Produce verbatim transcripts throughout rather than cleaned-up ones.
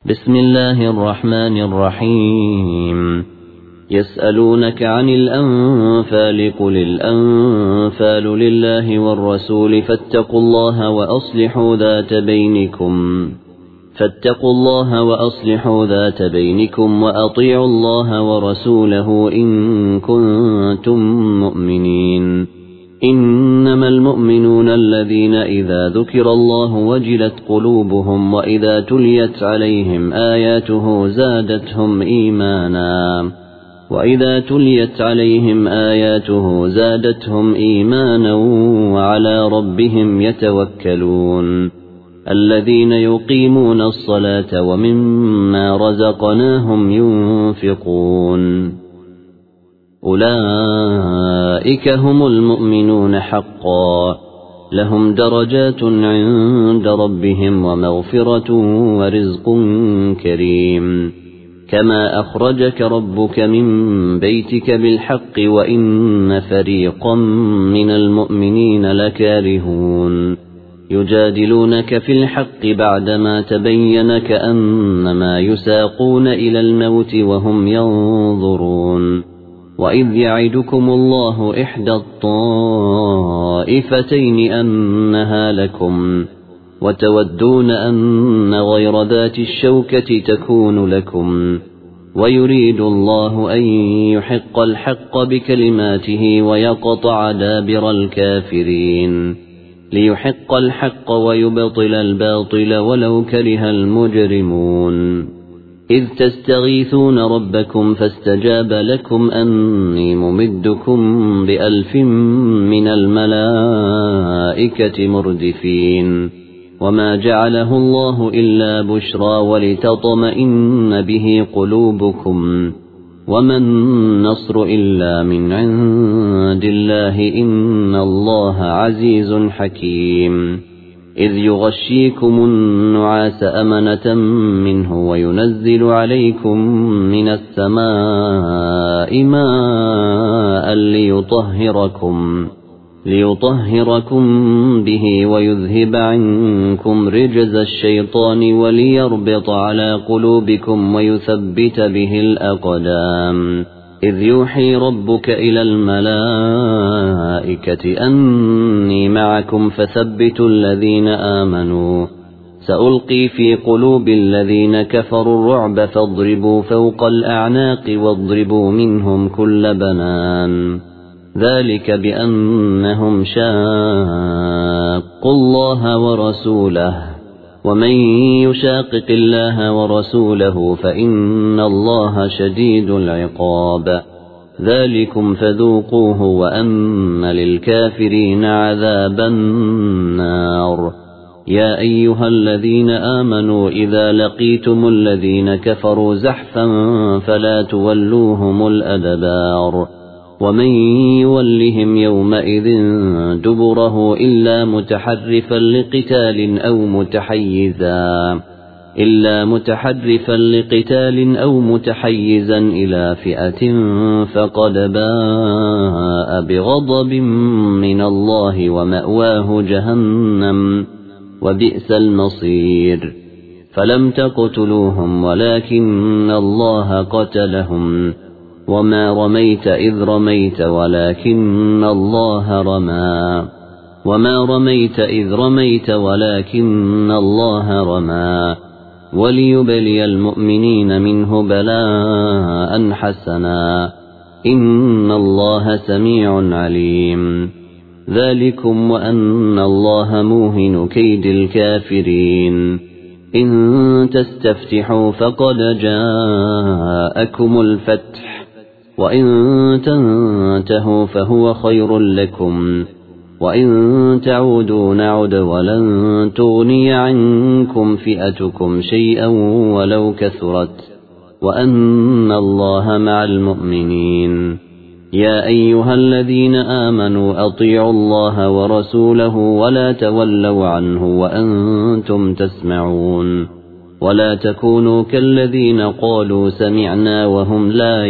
بسم الله الرحمن الرحيم. يسألونك عن الأنفال قل الأنفال لله والرسول فاتقوا الله وأصلحوا ذات بينكم فاتقوا الله وأصلحوا ذات بينكم وأطيعوا الله ورسوله إن كنتم مؤمنين. إنما المؤمنون الذين إذا ذكر الله وجلت قلوبهم وإذا تليت عليهم آياته زادتهم إيمانا وإذا تليت عليهم آياته زادتهم إيمانا وعلى ربهم يتوكلون. الذين يقيمون الصلاة ومما رزقناهم ينفقون أولئك هم المؤمنون حقا لهم درجات عند ربهم ومغفرة ورزق كريم. كما أخرجك ربك من بيتك بالحق وإن فريقا من المؤمنين لكارهون يجادلونك في الحق بعدما تبين كأنما يساقون إلى الموت وهم ينظرون. وإذ يعدكم الله إحدى الطائفتين أنها لكم وتودون أن غير ذات الشوكة تكون لكم ويريد الله أن يحق الحق بكلماته ويقطع دابر الكافرين ليحق الحق ويبطل الباطل ولو كره المجرمون. إذ تستغيثون ربكم فاستجاب لكم أني ممدكم بألف من الملائكة مردفين. وما جعله الله إلا بشرى ولتطمئن به قلوبكم وما النصر إلا من عند الله إن الله عزيز حكيم. إذ يغشيكم النعاس أمنة منه وينزل عليكم من السماء ماء ليطهركم ليطهركم به ويذهب عنكم رجز الشيطان وليربط على قلوبكم ويثبت به الأقدام. إذ يوحي ربك إلى الملائكة أني معكم فثبتوا الذين آمنوا سألقي في قلوب الذين كفروا الرعب فاضربوا فوق الأعناق واضربوا منهم كل بنان. ذلك بأنهم شاقوا الله ورسوله ومن يشاقق الله ورسوله فإن الله شديد العقاب. ذلكم فذوقوه وأن للكافرين عذاب النار. يا أيها الذين آمنوا إذا لقيتم الذين كفروا زحفا فلا تولوهم الأدبار ومن يولهم يومئذ دبره إلا متحرفا لقتال أو متحيزا إلا متحرفا لقتال أو متحيزا إلى فئة فقد باء بغضب من الله ومأواه جهنم وبئس المصير. فلم تقتلوهم ولكن الله قتلهم وما رميت إذ رميت ولكن الله رمى وما رميت إذ رميت ولكن الله رمى وليبلي المؤمنين منه بلاء حسنا إن الله سميع عليم. ذلكم وأن الله موهن كيد الكافرين. إن تستفتحوا فقد جاءكم الفتح وإن تنتهوا فهو خير لكم وإن تعودوا نعد ولن تغني عنكم فئتكم شيئا ولو كثرت وأن الله مع المؤمنين. يا أيها الذين آمنوا أطيعوا الله ورسوله ولا تولوا عنه وأنتم تسمعون ولا تكونوا كالذين قالوا سمعنا وهم لا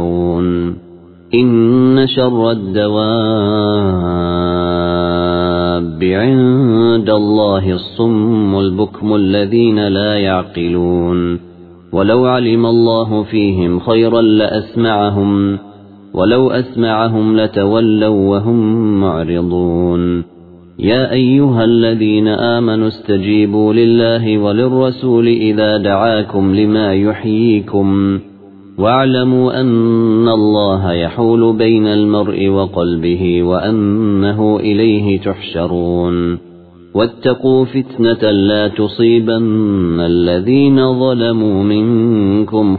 يسمعون. إن شر الدواب الدواب عند الله الصم البكم الذين لا يعقلون ولو علم الله فيهم خيرا لأسمعهم ولو أسمعهم لتولوا وهم معرضون يا أيها الذين آمنوا استجيبوا لله وللرسول إذا دعاكم لما يحييكم واعلموا أن الله يحول بين المرء وقلبه وأنه إليه تحشرون واتقوا فتنة لا تصيبن الذين ظلموا منكم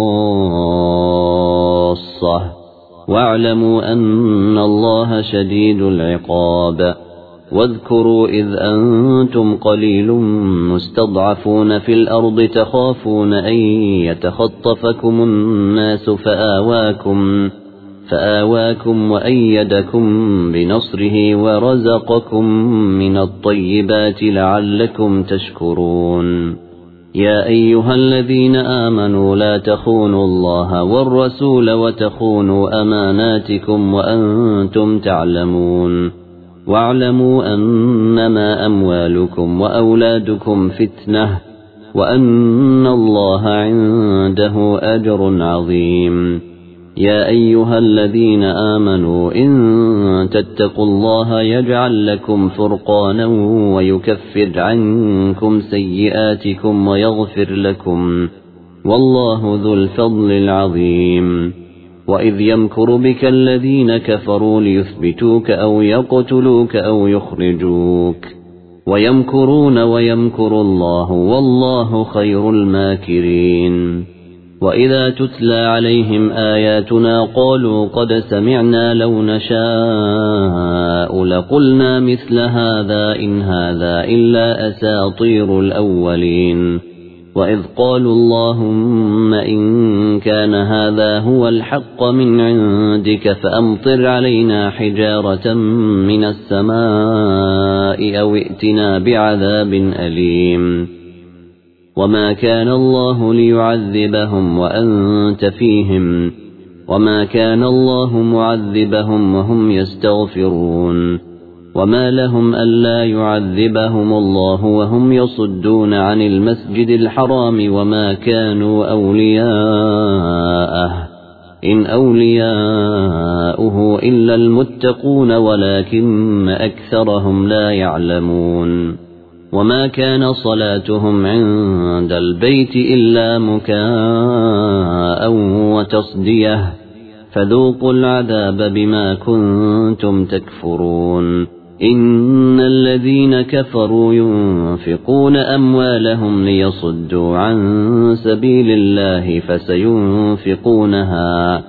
خاصة واعلموا أن الله شديد العقاب واذكروا إذ أنتم قليل مستضعفون في الأرض تخافون أن يتخطفكم الناس فآواكم, فآواكم وأيدكم بنصره ورزقكم من الطيبات لعلكم تشكرون يا أيها الذين آمنوا لا تخونوا الله والرسول وتخونوا أماناتكم وأنتم تعلمون واعلموا أنما أموالكم وأولادكم فتنة وأن الله عنده أجر عظيم يا أيها الذين آمنوا إن تتقوا الله يجعل لكم فرقانا ويكفر عنكم سيئاتكم ويغفر لكم والله ذو الفضل العظيم وإذ يمكر بك الذين كفروا ليثبتوك أو يقتلوك أو يخرجوك ويمكرون ويمكر الله والله خير الماكرين وإذا تتلى عليهم آياتنا قالوا قد سمعنا لو نشاء لقلنا مثل هذا إن هذا إلا أساطير الأولين وإذ قالوا اللهم إن كان هذا هو الحق من عندك فأمطر علينا حجارة من السماء أو ائتنا بعذاب أليم وما كان الله ليعذبهم وأنت فيهم وما كان الله معذبهم وهم يستغفرون وما لهم ألا يعذبهم الله وهم يصدون عن المسجد الحرام وما كانوا أولياءه إن أولياؤه إلا المتقون ولكن أكثرهم لا يعلمون وما كان صلاتهم عند البيت إلا مكاء وتصديه فذوقوا العذاب بما كنتم تكفرون إن الذين كفروا ينفقون أموالهم ليصدوا عن سبيل الله فسينفقونها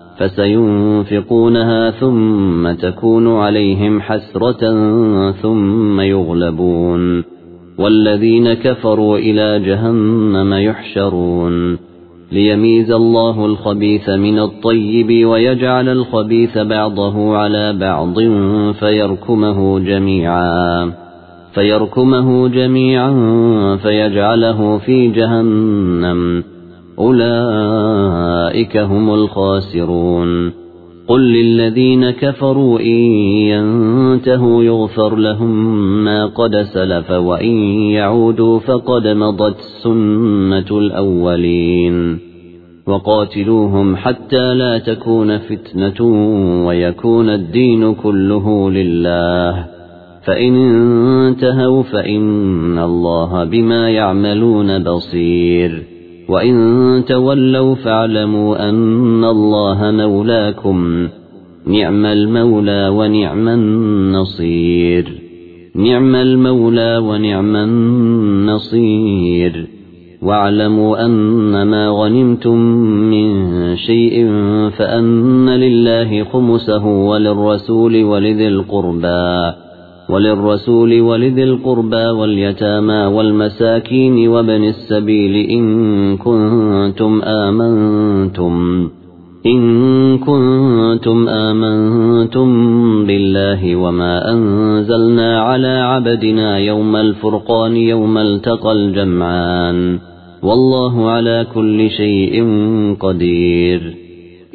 فسينفقونها ثم تكون عليهم حسرة ثم يغلبون والذين كفروا إلى جهنم يحشرون ليميز الله الخبيث من الطيب ويجعل الخبيث بعضه على بعض فيركمه جميعا فيركمه جميعا فيجعله في جهنم أولئك هم الخاسرون قل للذين كفروا إن ينتهوا يغفر لهم ما قد سلف وإن يعودوا فقد مضت سنة الأولين وقاتلوهم حتى لا تكون فتنة ويكون الدين كله لله فإن انتهوا فإن الله بما يعملون بصير وإن تولوا فاعلموا أن الله مولاكم نعم المولى ونعم النصير نعم المولى ونعم النصير واعلموا أن ما غنمتم من شيء فأن لله خمسه وللرسول ولذي القربى وللرسول ولذي القربى واليتامى والمساكين وابن السبيل إن كنتم آمنتم إن كنتم آمنتم بالله وما أنزلنا على عبدنا يوم الفرقان يوم التقى الجمعان والله على كل شيء قدير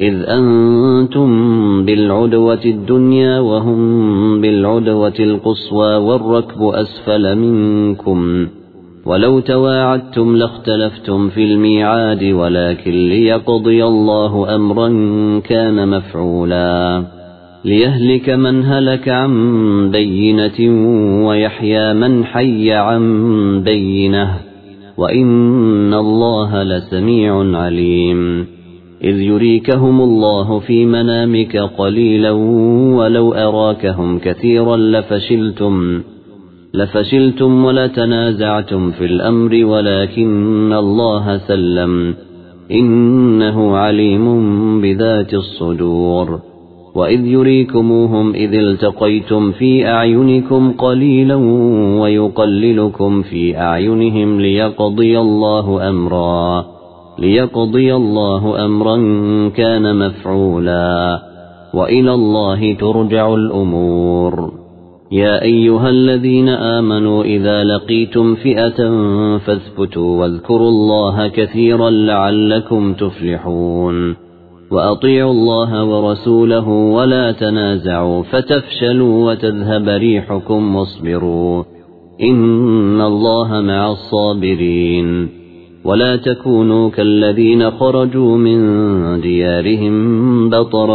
إذ أنتم بالعدوة الدنيا وهم بالعدوة القصوى والركب أسفل منكم ولو تواعدتم لاختلفتم في الميعاد ولكن ليقضي الله أمرا كان مفعولا ليهلك من هلك عن بينة ويحيى من حي عن بينة وإن الله لسميع عليم إذ يريكهم الله في منامك قليلا ولو أراكهم كثيرا لفشلتم لفشلتم ولتنازعتم في الأمر ولكن الله سلم إنه عليم بذات الصدور وإذ يريكموهم إذ التقيتم في أعينكم قليلا ويقللكم في أعينهم ليقضي الله أمرا ليقضي الله أمرا كان مفعولا وإلى الله ترجع الأمور يا أيها الذين آمنوا إذا لقيتم فئة فاثبتوا واذكروا الله كثيرا لعلكم تفلحون وأطيعوا الله ورسوله ولا تنازعوا فتفشلوا وتذهب ريحكم واصبروا إن الله مع الصابرين ولا تكونوا كالذين خرجوا من ديارهم بطرا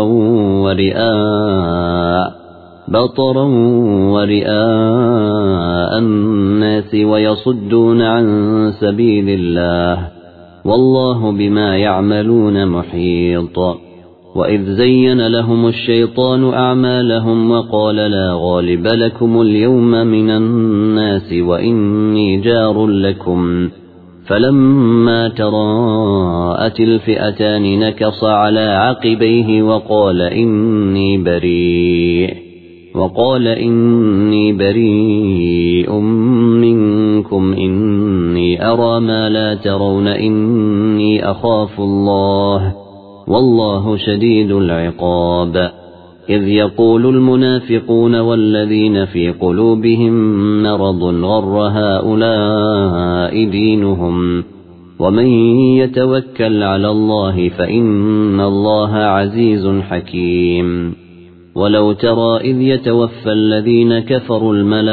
ورئاء بطرا ورئاء الناس ويصدون عن سبيل الله والله بما يعملون محيط وإذ زين لهم الشيطان أعمالهم وقال لا غالب لكم اليوم من الناس وإني جار لكم فلما تراءت الفئتان نكص على عقبيه وقال إني بريء وقال إني بريء منكم إني أرى ما لا ترون إني أخاف الله والله شديد العقاب إذ يقول المنافقون والذين في قلوبهم مرض غر هؤلاء دينهم ومن يتوكل على الله فإن الله عزيز حكيم ولو ترى إذ يتوفى الذين كفروا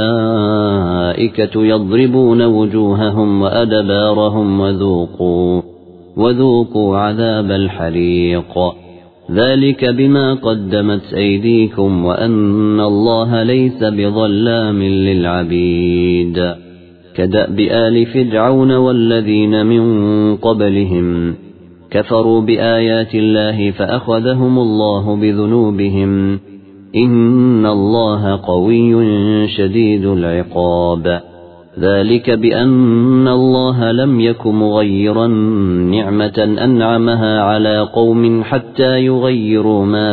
الملائكة يضربون وجوههم وأدبارهم وذوقوا وذوقوا عذاب الحريق ذلك بما قدمت أيديكم وأن الله ليس بظلام للعبيد كدأب آل فرعون والذين من قبلهم كفروا بآيات الله فأخذهم الله بذنوبهم إن الله قوي شديد العقاب ذلك بأن الله لم يك مغيرا نعمة أنعمها على قوم حتى يغيروا ما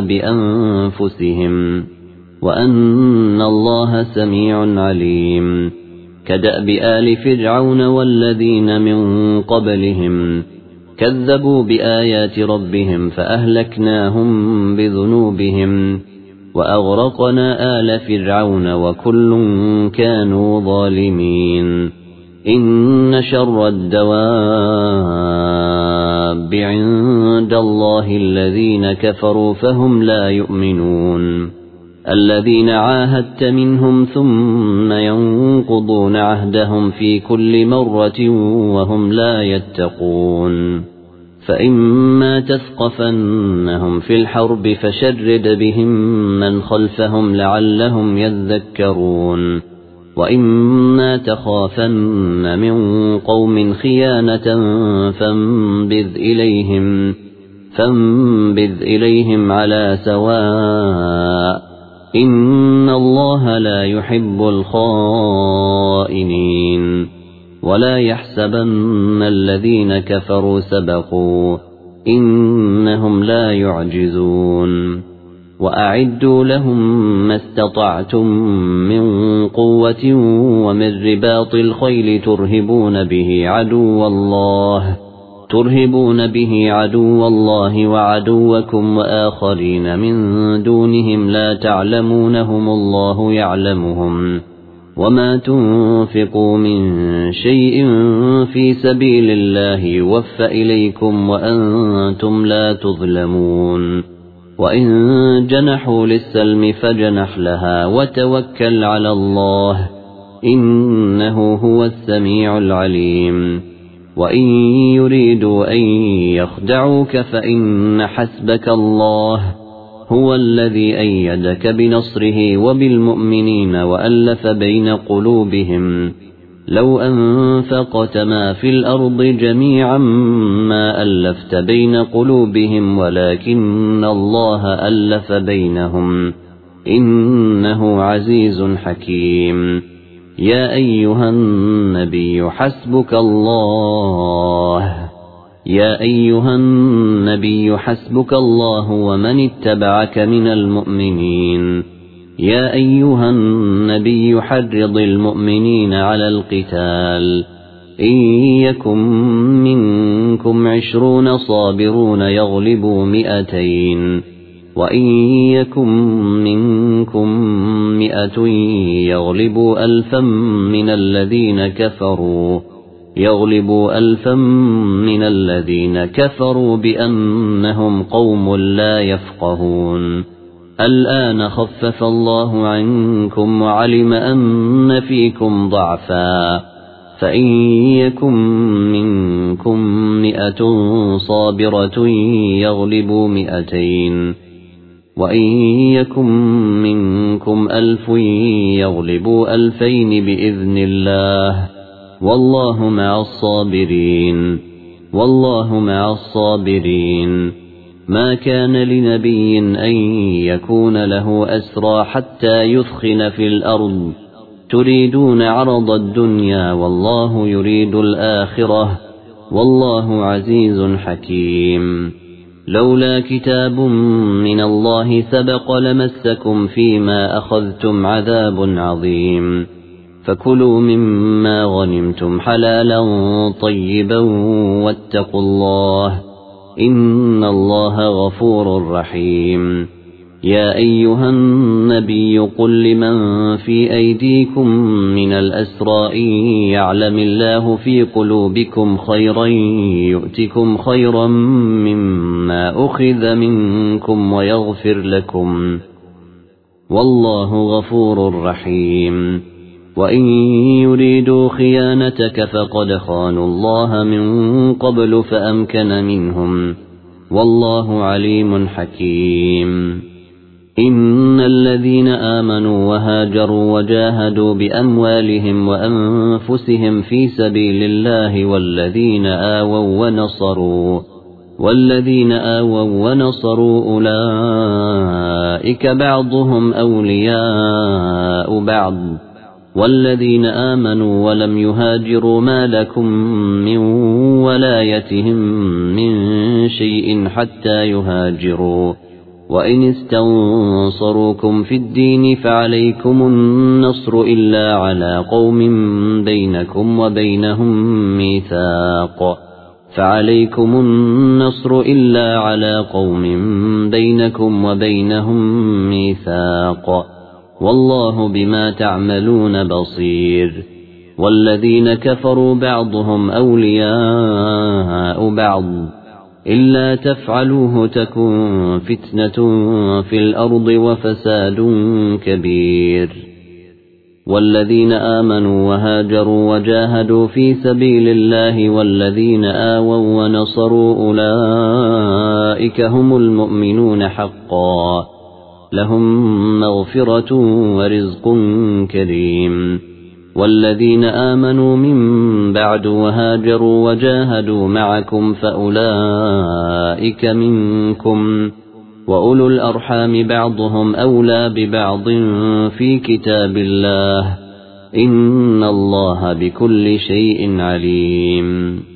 بأنفسهم وأن الله سميع عليم كدأب آل فرعون والذين من قبلهم كذبوا بآيات ربهم فأهلكناهم بذنوبهم وأغرقنا آل فرعون وكل كانوا ظالمين إن شر الدواب عند الله الذين كفروا فهم لا يؤمنون الذين عاهدت منهم ثم ينقضون عهدهم في كل مرة وهم لا يتقون فإما تثقفنهم في الحرب فشرد بهم من خلفهم لعلهم يذكرون وإما تخافن من قوم خيانة فانبذ إليهم فانبذ إليهم على سواء إن الله لا يحب الخائنين ولا يحسبن الذين كفروا سبقوا إنهم لا يعجزون وأعدوا لهم ما استطعتم من قوة ومن رباط الخيل ترهبون به عدو الله ترهبون به عدو الله وعدوكم وآخرين من دونهم لا تعلمونهم الله يعلمهم وما تنفقوا من شيء في سبيل الله يوفى إليكم وأنتم لا تظلمون وإن جنحوا للسلم فجنح لها وتوكل على الله إنه هو السميع العليم وإن يريدوا أن يخدعوك فإن حسبك الله هو الذي أيدك بنصره وبالمؤمنين وألف بين قلوبهم لو أنفقت ما في الأرض جميعا ما ألفت بين قلوبهم ولكن الله ألف بينهم إنه عزيز حكيم يا أيها النبي حسبك الله يا أيها النبي حسبك الله ومن اتبعك من المؤمنين يا أيها النبي حرض المؤمنين على القتال إن يكن منكم عشرون صابرون يغلبوا مئتين وإن يكن منكم مئة يغلبوا ألفا من الذين كفروا يغلبوا ألفا من الذين كفروا بأنهم قوم لا يفقهون الآن خفف الله عنكم وعلم أن فيكم ضعفا فإن يكن منكم مئة صابرة يغلبوا مئتين وإن يكن منكم ألف يغلبوا ألفين بإذن الله والله مع الصابرين والله مع الصابرين ما كان لنبي أن يكون له أسرى حتى يثخن في الأرض تريدون عرض الدنيا والله يريد الآخرة والله عزيز حكيم لولا كتاب من الله سبق لمسكم فيما أخذتم عذاب عظيم فكلوا مما غنمتم حلالا طيبا واتقوا الله إن الله غفور رحيم يا أيها النبي قل لمن في أيديكم من الأسرى إن يعلم الله في قلوبكم خيرا يؤتكم خيرا مما أخذ منكم ويغفر لكم والله غفور رحيم وإن يريدوا خيانتك فقد خانوا الله من قبل فأمكن منهم والله عليم حكيم إن الذين آمنوا وهاجروا وجاهدوا بأموالهم وأنفسهم في سبيل الله والذين آووا ونصروا والذين آووا ونصروا أولئك بعضهم أولياء بعض والذين آمنوا ولم يهاجروا ما لكم من ولايتهم من شيء حتى يهاجروا وإن استنصروكم في الدين فعليكم النصر إلا على قوم بينكم وبينهم ميثاق فعليكم النصر إلا على قوم بينكم وبينهم ميثاق والله بما تعملون بصير والذين كفروا بعضهم أولياء بعض إلا تفعلوه تكن فتنة في الأرض وفساد كبير والذين آمنوا وهاجروا وجاهدوا في سبيل الله والذين آووا ونصروا أولئك هم المؤمنون حقا لهم مغفرة ورزق كريم والذين آمنوا من بعد وهاجروا وجاهدوا معكم فأولئك منكم وأولو الأرحام بعضهم أولى ببعض في كتاب الله إن الله بكل شيء عليم